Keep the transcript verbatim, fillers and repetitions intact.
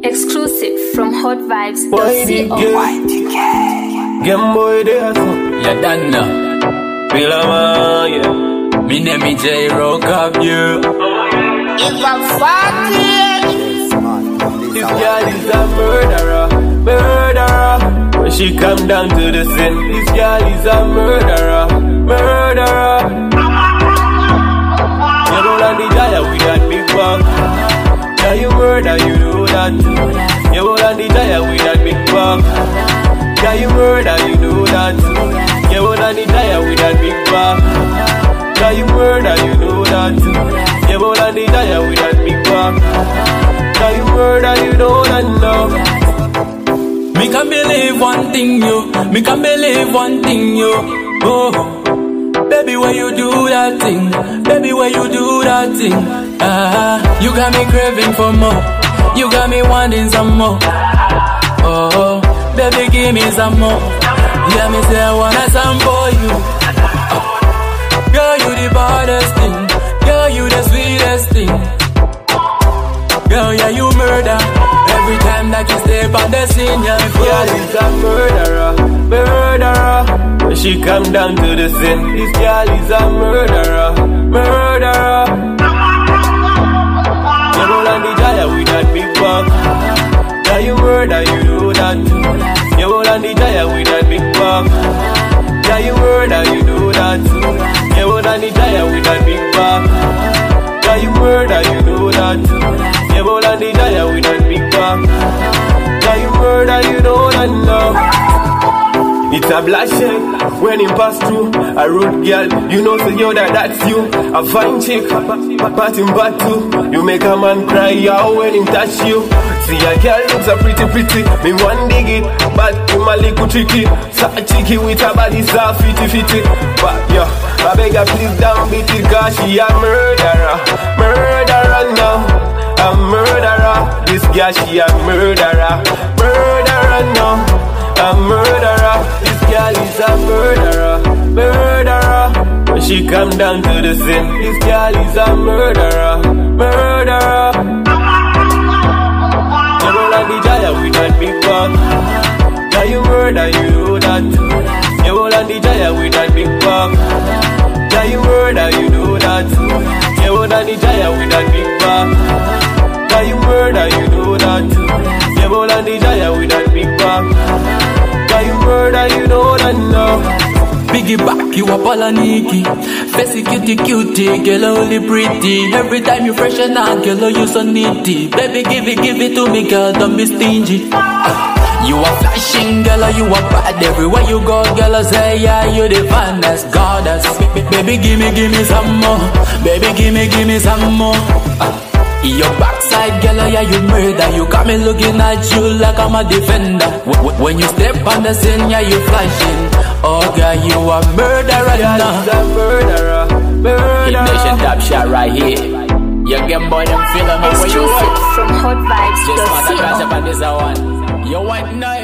Exclusive from hot vibes dot co. Game boy there so you done now. Feel a man, yeah. Me name is J Rock up you. It's a fucking This girl is a murderer, murderer. When she come down to the sin, this girl is a murderer, murderer. You roll on the dial with that big bag. Yeah, you murder, you know that. You roll on the dial with that big bag. Yeah, you murder, you know that. You roll on the dial with that big bag. Yeah, you murder, you know that. You roll on the dial with that big bag. Yeah, you murder, you know that now. Me can believe one thing you, me can believe one thing you. Oh. Baby, when you do that thing, baby, when you do that thing, ah, you got me craving for more, you got me wanting some more. Oh, baby, give me some more. Yeah, me say I wanna some for you. Oh. Girl, you the baddest thing, girl, you the sweetest thing. Girl, yeah, you murder every time that you step on the scene. Yeah, girl is a murderer, murderer. When she come down to the sin, this girl is a murderer, murderer. You roll on the dial with that big bag. Yeah, you murder, you know that. You roll on the dial with that big bag. Yeah, you murder, you know that. You roll on the dial with that big bag. Yeah, you murder, you know that. You roll on the dial with that big bag. Yeah, you murder, you know that now. It's a bloodshed when him pass through. A road girl, you know so yo that that's you. A fine chick, but him bad too. You make a man cry out when him touch you. See a girl looks a pretty pretty. Me one dig it, but him a little tricky. So a chicky with a body so fitty fitty. But yo, I beg her please don't beat it, cause she a murderer, murderer now. A murderer, this girl she a murderer, murderer now. A murderer, this girl is a murderer, murderer. When she come down to the sin, this girl is a murderer, murderer. You roll on the dial with that big bag. Yeah, you murder, you know that. You roll on the dial with that big bag. Yeah, you murder, you know that. You roll on the dial with that big bag. Yeah, you murder, you know that. You roll on the dial with that big bag. You murder, you know that now. Biggie back, you up all a Nikki. Facey cutie cutie, girl only pretty. Every time you freshen out, girl you so nitty. Baby give it, give it to me, girl, don't be stingy. uh, You are flashing, girl, you are bad. Everywhere you go, girl, I say yeah, you the finest goddess. Baby give me, give me some more. Baby give me, give me some more. uh, Your backside, girl, yeah, you murder. You got me looking at you like I'm a defender. When you step on the scene, yeah, you flashing. Oh, girl, you a murderer now. A murderer, murderer. Hit Nation top shot right here. You get boy, them feeling me where you Exclusive from hot vibes Just dot want to crash up co. on this one. You want now.